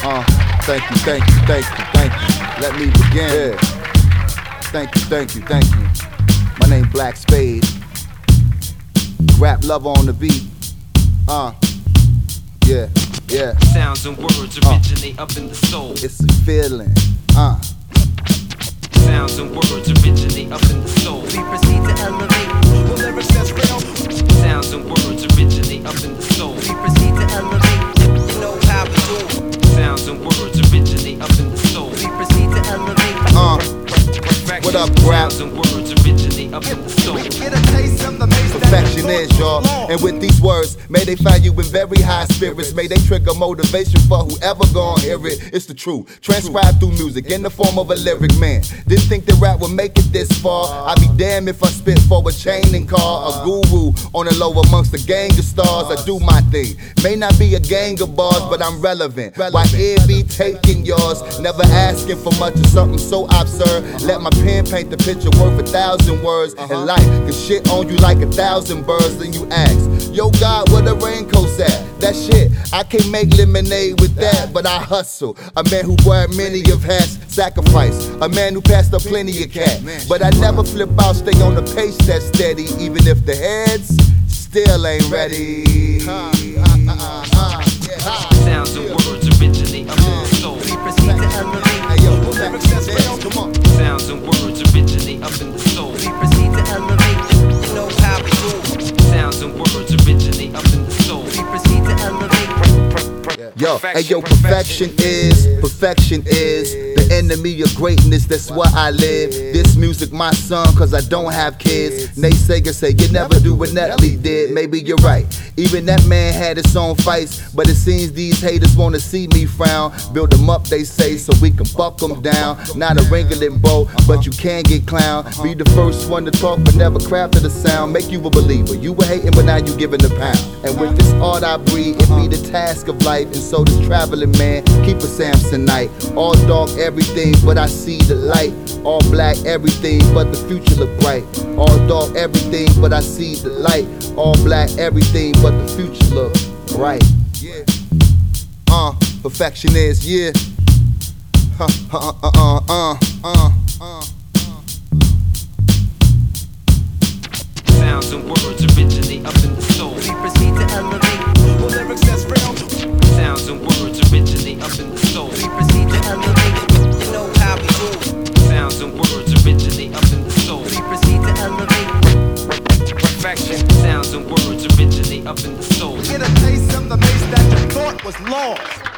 Thank you, thank you, thank you, thank you. Let me begin. Yeah. Thank you, thank you, thank you. My name Black Spade. Rap lover on the beat. Yeah, yeah. Sounds and words originate up in the soul. It's a feeling. Sounds and words originate up in the soul. We proceed to elevate the lyrics that's real. Sounds and words originate up in the soul. We proceed to elevate. You know how we do. Sounds and words originate up in the soul. We proceed to elevate. What up, rap? Sounds and words originate up in the soul. Get a taste of the maze. Perfection is, y'all. And with these words, may they find you in very high spirits. May they trigger motivation for whoever gon' hear it. It's the truth. Transcribed through music in the form of a lyric, man. Didn't think that rap would make it this far. I'd be damned if I spit for a chain and car. A guru on the low amongst a gang of stars. I do my thing. May not be a gang of bars, but I'm relevant. Why it be taking yours? Never asking for much of something so absurd. Let my pen paint the picture worth 1,000 words. And life can shit on you like 1,000 birds. Then you ask, yo God, where the raincoats at? That shit, I can't make lemonade with that, but I hustle. A man who wear many of hats, sacrifice. A man who passed up plenty of cat. But I never flip out, stay on the pace that's steady. Even if the heads still ain't ready. Sounds and words originate up in the soul. We proceed to elevate. Hey yo, the lyrics that's real, come on. Sounds and words originate up in the soul. We proceed to elevate. You know how we do. Sounds and words originate up in the soul. We proceed to elevate. Yo, hey yo, perfection is the enemy of greatness, that's why I live. This music my son, cause I don't have kids. Naysayers say you never do what Nelly did. Maybe you're right, even that man had his own fights. But it seems these haters wanna see me frown. Build them up, they say, so we can buck them down. Not a ringling bow, but you can get clown. Be the first one to talk, but never crafted a sound. Make you a believer, you were hating, but now you giving a pound. And with this art I breathe, it be the task of life. And so this traveling man, keep a Samsonite. All dark everything, but I see the light. All black everything, but the future look bright. All dark everything, but I see the light. All black everything, but the future look bright. Yeah. Perfection is, yeah. Sounds and words originate up in the soul. We proceed to elevate the lyrics that's real. Sounds and words originate up in the soul. We proceed to elevate. You know how we do. Sounds and words originate up in the soul. We proceed to elevate. Perfection. Sounds and words originate up in the soul. Get a taste of the maze that you thought was lost.